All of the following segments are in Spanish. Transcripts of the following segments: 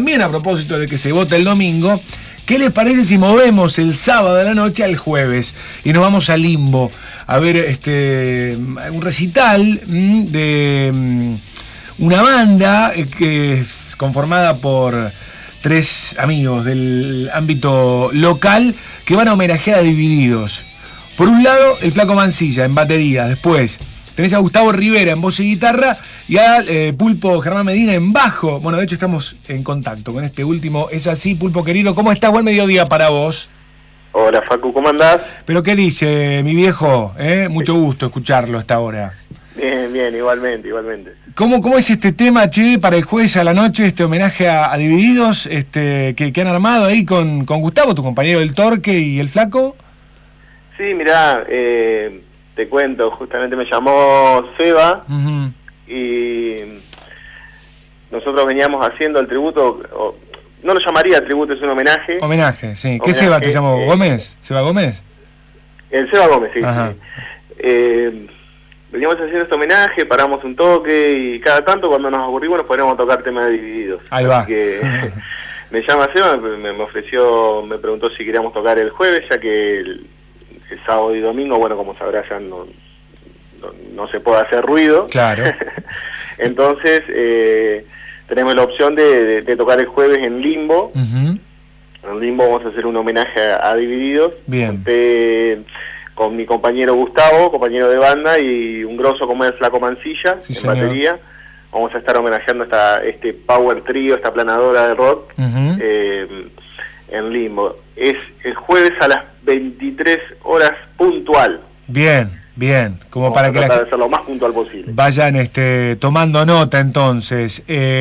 también a propósito de que se vota el domingo, ¿qué les parece si movemos el sábado de la noche al jueves y nos vamos a Limbo a ver un recital de una banda que es conformada por 3 amigos del ámbito local que van a homenajear a Divididos? Por un lado, el Flaco Mancilla en batería, después tenés a Gustavo Rivera en voz y guitarra y a Pulpo Germán Medina en bajo. Bueno, de hecho estamos en contacto con este último. Es así, Pulpo querido, ¿cómo estás? Buen mediodía para vos. Hola Facu, ¿cómo andás? ¿Pero qué dice mi viejo? Mucho gusto escucharlo a esta hora. Bien, igualmente. ¿Cómo es este tema, che, para el jueves a la noche, este homenaje a Divididos que han armado ahí con Gustavo, tu compañero del Torque, y el Flaco? Sí, mirá, te cuento, justamente me llamó Seba y nosotros veníamos haciendo el tributo, no lo llamaría tributo, es un homenaje. Homenaje, sí. ¿Qué Seba te llamó? ¿Gómez? ¿Seba Gómez? El Seba Gómez, sí. Veníamos haciendo este homenaje, paramos un toque y cada tanto cuando nos aburrimos nos poníamos a tocar temas Divididos. Ahí va. Así que me llama Seba, me preguntó si queríamos tocar el jueves, ya que el sábado y domingo, bueno, como sabrás, ya no se puede hacer ruido. Claro. Entonces, tenemos la opción de tocar el jueves en Limbo. En Limbo vamos a hacer un homenaje a Divididos. Bien. Con mi compañero Gustavo, compañero de banda, y un grosso como el Flaco Mancilla, sí, en señor. batería. Vamos a estar homenajeando este power trío, esta planadora de rock, en Limbo. Es el jueves a las 23 horas puntual. Bien, como vamos para a que tratar de ser lo más puntual posible. Vayan tomando nota entonces.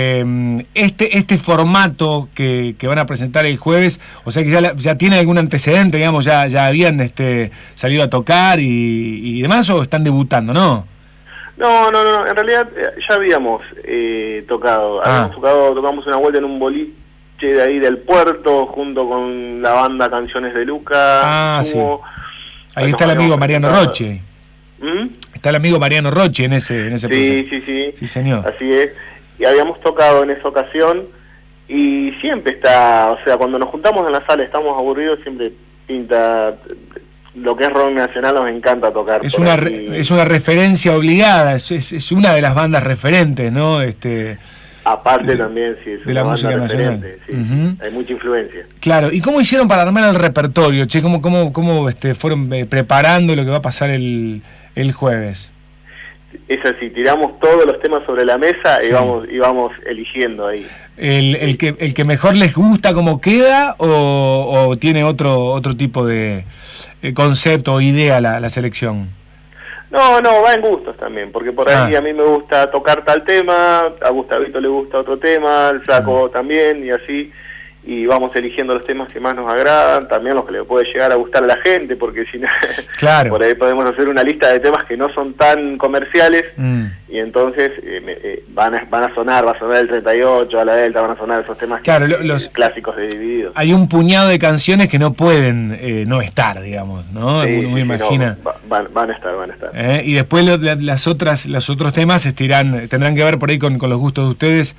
Este formato que van a presentar el jueves, o sea que ya tiene algún antecedente, digamos, ya habían salido a tocar y demás, o están debutando, ¿no? No, en realidad ya habíamos tocado. Tocamos una vuelta en un boliche de ahí del puerto, junto con la banda Canciones de Luca. Sí. Ahí está el amigo Mariano Roche. Está el amigo Mariano Roche en ese proceso. Sí, señor. Así es. Y habíamos tocado en esa ocasión y siempre está, o sea, cuando nos juntamos en la sala, estamos aburridos, siempre pinta lo que es rock nacional, nos encanta tocar. Es una referencia obligada, es una de las bandas referentes, ¿no? Aparte también, sí, es de la música nacional. Sí, hay mucha influencia. Claro, ¿y cómo hicieron para armar el repertorio, che? ¿Cómo fueron preparando lo que va a pasar el jueves? Es así, tiramos todos los temas sobre la mesa y vamos eligiendo ahí. ¿El que mejor les gusta cómo queda o tiene otro tipo de concepto o idea la selección? No, va en gustos también, porque por ahí a mí me gusta tocar tal tema, a Gustavito le gusta otro tema, al Flaco también, y así, y vamos eligiendo los temas que más nos agradan, también los que le puede llegar a gustar a la gente, porque si no, claro, por ahí podemos hacer una lista de temas que no son tan comerciales, y entonces va a sonar el 38, a la Delta, van a sonar esos temas los clásicos de Divididos. Hay un puñado de canciones que no pueden no estar, digamos, ¿no? Uno imagina. No, van a estar. Y después los otros temas tendrán que ver por ahí con los gustos de ustedes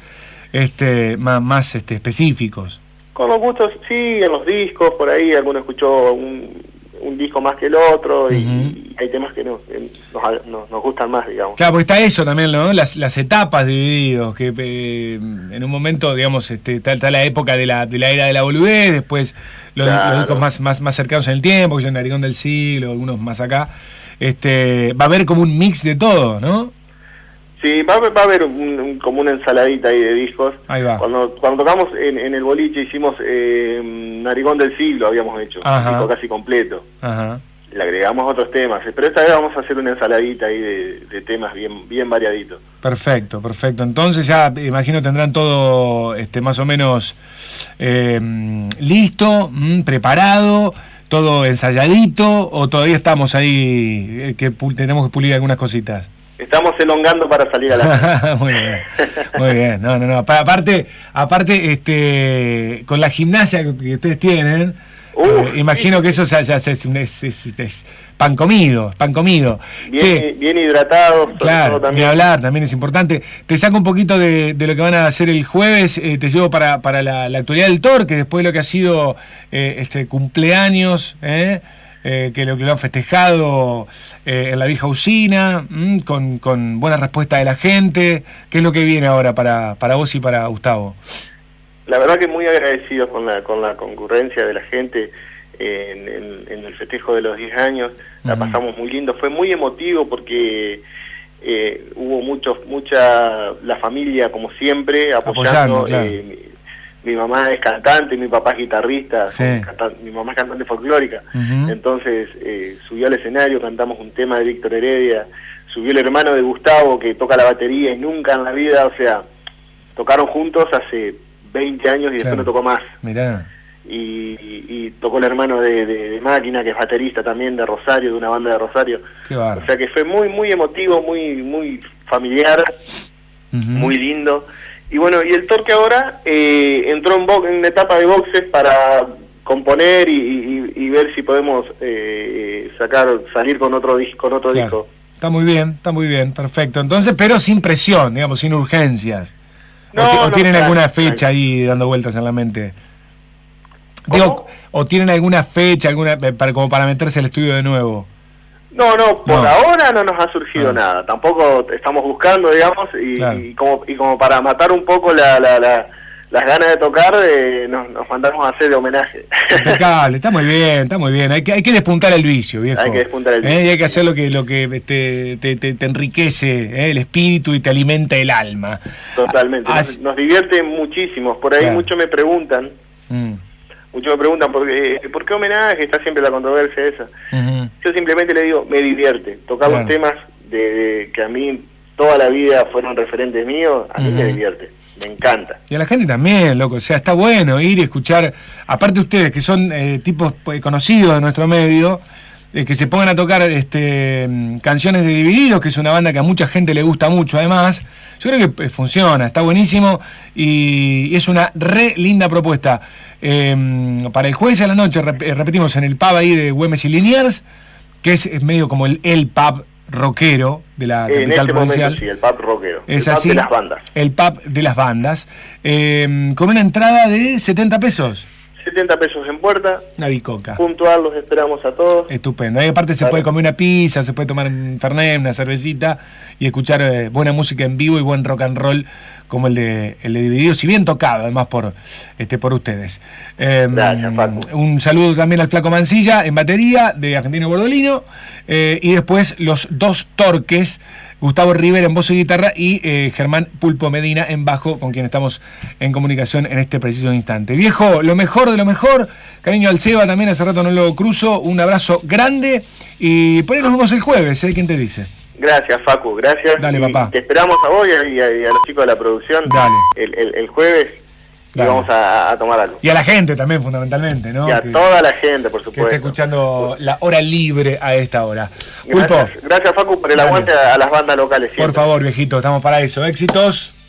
más específicos. Con los gustos, sí, en los discos, por ahí alguno escuchó un disco más que el otro y hay temas que nos gustan más, digamos. Claro, porque está eso también, ¿no? Las etapas de Divididos, que en un momento, digamos, está la época de la era de la boludez, después los discos más cercanos en el tiempo, que son Narigón del Siglo, algunos más acá. Va a haber como un mix de todo, ¿no? Sí, va a haber como una ensaladita ahí de discos. Ahí va. Cuando tocamos en el boliche hicimos Narigón del Siglo, habíamos hecho, un disco casi completo. Ajá. Le agregamos otros temas, pero esta vez vamos a hacer una ensaladita ahí de temas bien variaditos. Perfecto. Entonces ya, imagino, tendrán todo más o menos listo, preparado, todo ensayadito, o todavía estamos ahí que tenemos que pulir algunas cositas. Estamos elongando para salir a la Muy bien. No. Aparte, con la gimnasia que ustedes tienen, Imagino que eso ya es pan comido, pan comido. Bien hidratado. Claro, ni hablar, también es importante. Te saco un poquito de lo que van a hacer el jueves, te llevo para la actualidad del Torque, después de lo que ha sido cumpleaños, que lo han festejado en la vieja usina, con buena respuesta de la gente. ¿Qué es lo que viene ahora para vos y para Gustavo? La verdad que muy agradecidos con la concurrencia de la gente en el festejo de los 10 años. La pasamos muy lindo, fue muy emotivo porque hubo la familia como siempre apoyando. Claro. Mi mamá es cantante, mi papá es guitarrista, sí. Mi mamá es cantante folclórica. Entonces subió al escenario, cantamos un tema de Víctor Heredia, subió el hermano de Gustavo que toca la batería y nunca en la vida, o sea, tocaron juntos hace 20 años y después no tocó más. Mirá. Y tocó el hermano de Máquina, que es baterista también de Rosario, de una banda de Rosario. Qué barro. O sea que fue muy muy emotivo, muy familiar, muy lindo. Y bueno, y el Torque ahora entró en una etapa de boxes para componer y ver si podemos salir con otro disco. Está muy bien, perfecto. Entonces, pero sin presión, digamos, sin urgencias. ¿O tienen alguna fecha ahí dando vueltas en la mente? Digo, ¿o tienen alguna fecha, como para meterse al estudio de nuevo? No, por ahora no nos ha surgido nada. Tampoco estamos buscando, digamos, y como para matar un poco las ganas de tocar, nos mandamos a hacer de homenaje. Impecable, está muy bien. Hay que despuntar el vicio, viejo. Hay que despuntar el vicio. Y hay que hacer lo que te enriquece el espíritu y te alimenta el alma. Totalmente. Nos divierte muchísimo. Por ahí muchos me preguntan. Muchos me preguntan ¿por qué homenaje? Está siempre la controversia esa. Yo simplemente le digo, me divierte. Tocar los temas que a mí toda la vida fueron referentes míos, a mí me divierte. Me encanta. Y a la gente también, loco. O sea, está bueno ir y escuchar, aparte ustedes que son tipos conocidos de nuestro medio, que se pongan a tocar canciones de Divididos, que es una banda que a mucha gente le gusta mucho además. Yo creo que funciona, está buenísimo y es una re linda propuesta. Para el jueves a la noche, repetimos, en el pub ahí de Güemes y Liniers, que es medio como el pub rockero de la capital provincial. Momento, sí, el pub rockero. Es el así, pub de las bandas. El pub de las bandas. Con una entrada de 70 pesos. 70 pesos en puerta. Una bicoca. Puntual, los esperamos a todos. Estupendo. Ahí aparte se puede comer una pizza, se puede tomar un fernet, una cervecita y escuchar buena música en vivo y buen rock and roll como el de Divididos, y bien tocado además por ustedes. Gracias, Paco. Un saludo también al Flaco Mancilla en batería de Argentino Bordolino, y después los dos Torques, Gustavo Rivera en voz y guitarra y Germán Pulpo Medina en bajo, con quien estamos en comunicación en este preciso instante. Viejo, lo mejor de lo mejor. Cariño al Seba también, hace rato no lo cruzo. Un abrazo grande y por ahí nos vemos el jueves, ¿quién te dice? Gracias, Facu, gracias. Dale, papá. Te esperamos a vos y a los chicos de la producción. Dale. El jueves. Y vamos a tomar algo. Y a la gente también, fundamentalmente, ¿no? Y a toda la gente, por supuesto. Que esté escuchando la hora libre a esta hora. Gracias, Facu, por el aguante a las bandas locales. Siempre. Por favor, viejito, estamos para eso. Éxitos.